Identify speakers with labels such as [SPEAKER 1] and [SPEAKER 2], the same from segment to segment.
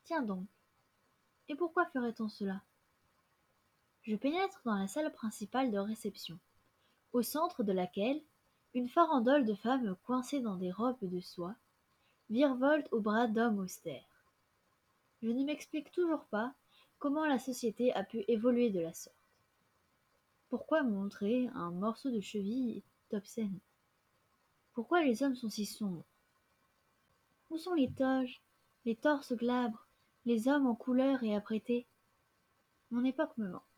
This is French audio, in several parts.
[SPEAKER 1] Tiens donc, et pourquoi ferait-on cela? Je pénètre dans la salle principale de réception, au centre de laquelle une farandole de femmes coincées dans des robes de soie virevolte aux bras d'hommes austères. Je ne m'explique toujours pas comment la société a pu évoluer de la sorte. Pourquoi montrer un morceau de cheville est obscène? Pourquoi les hommes sont si sombres? Où sont les toges, les torses glabres, les hommes en couleur et apprêtés? Mon époque me manque.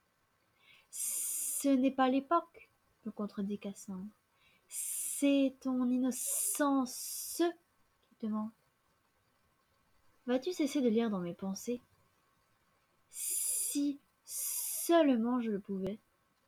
[SPEAKER 1] Ce n'est pas l'époque, me contredit Cassandre. C'est ton innocence qui te manque. Vas-tu cesser de lire dans mes pensées? Si seulement je le pouvais.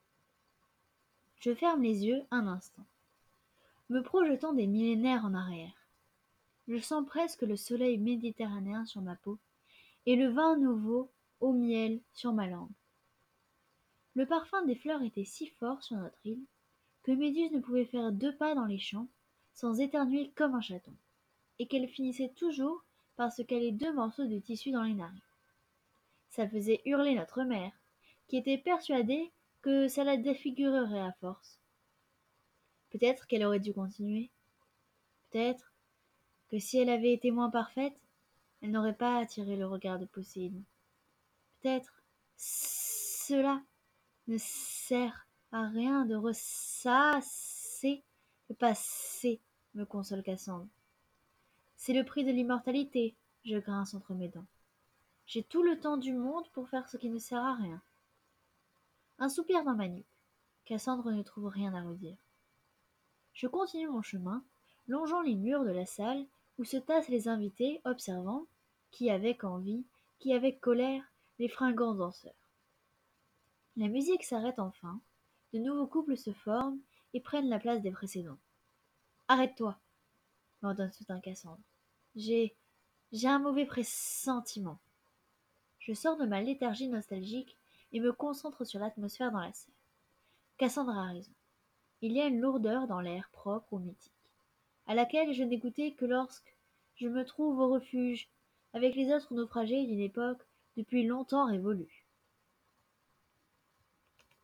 [SPEAKER 1] Je ferme les yeux un instant, me projetant des millénaires en arrière. Je sens presque le soleil méditerranéen sur ma peau et le vin nouveau au miel sur ma langue. Le parfum des fleurs était si fort sur notre île que Méduse ne pouvait faire 2 pas dans les champs sans éternuer comme un chaton, et qu'elle finissait toujours par se caler 2 morceaux de tissu dans les narines. Ça faisait hurler notre mère, qui était persuadée que ça la défigurerait à force. Peut-être qu'elle aurait dû continuer. Peut-être que si elle avait été moins parfaite, elle n'aurait pas attiré le regard de Poséidon. Peut-être cela ne sert à rien de ressasser le passé, me console Cassandre. C'est le prix de l'immortalité, je grince entre mes dents. J'ai tout le temps du monde pour faire ce qui ne sert à rien. Un soupir dans ma nuque. Cassandre ne trouve rien à redire. Je continue mon chemin, longeant les murs de la salle où se tassent les invités, observant, qui avec envie, qui avec colère, les fringants danseurs. La musique s'arrête enfin, de nouveaux couples se forment et prennent la place des précédents. Arrête-toi, m'ordonne soudain Cassandre. J'ai un mauvais pressentiment. Je sors de ma léthargie nostalgique et me concentre sur l'atmosphère dans la salle. Cassandre a raison. Il y a une lourdeur dans l'air propre au mythique, à laquelle je n'ai goûté que lorsque je me trouve au refuge, avec les autres naufragés d'une époque depuis longtemps révolue.